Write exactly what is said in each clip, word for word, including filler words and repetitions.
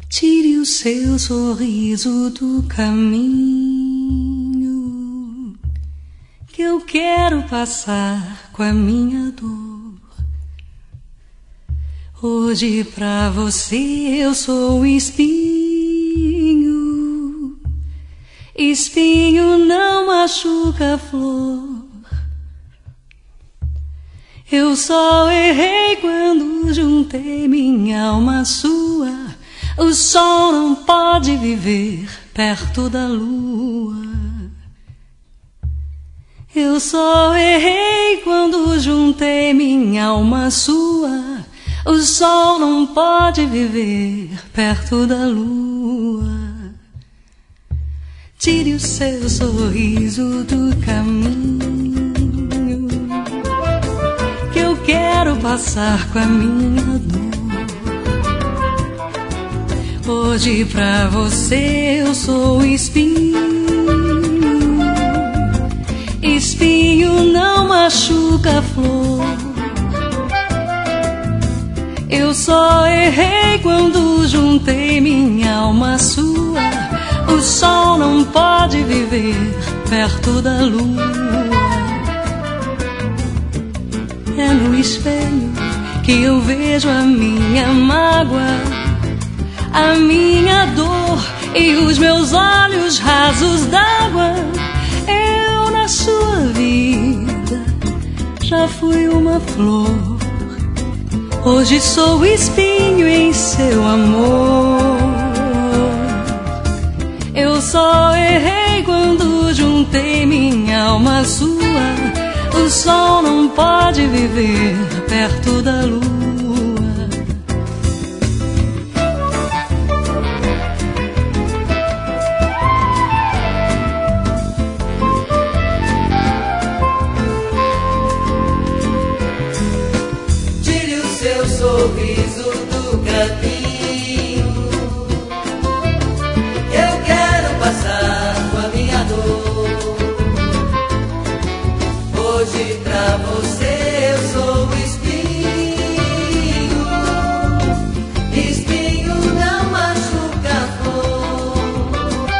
Tire o seu sorriso do caminho, que eu quero passar com a minha dor. Hoje pra você eu sou espinho. Espinho não machuca a flor. Eu só errei quando juntei minha alma à sua. O sol não pode viver perto da lua. Eu só errei quando juntei minha alma à sua. O sol não pode viver perto da lua. Tire o seu sorriso do caminho, que eu quero passar com a minha dor. Hoje pra você eu sou espinho. Espinho não machuca a flor. Eu só errei quando juntei minha alma à sua. O sol não pode viver perto da lua. É no espelho que eu vejo a minha mágoa, a minha dor e os meus olhos rasos d'água. Eu na sua vida já fui uma flor. Hoje sou espinho em seu amor. Eu só errei quando juntei minha alma à sua. O sol não pode viver perto da lua. Sorriso do caminho, eu quero passar com a minha dor. Hoje pra você eu sou espinho. Espinho não machuca a flor.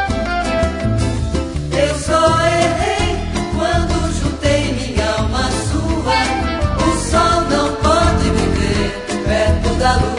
Eu só errei quando juntei minha alma à sua. O sol não pode viver perto da lua.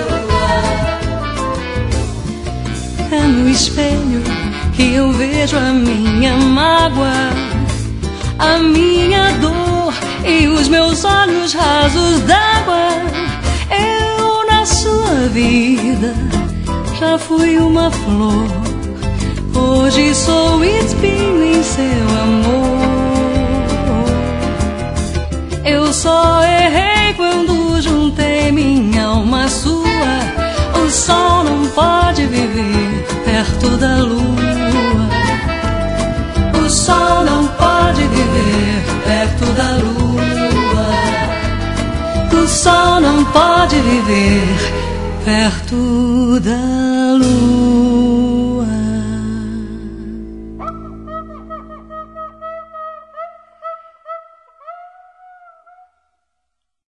É no espelho que eu vejo a minha mágoa, a minha dor e os meus olhos rasos d'água. Eu na sua vida já fui uma flor. Hoje sou espinho em seu amor. Eu só errei quando juntei minha alma à sua. O sol não pode viver perto da lua. O sol não pode viver perto da lua. O sol não pode viver perto da lua.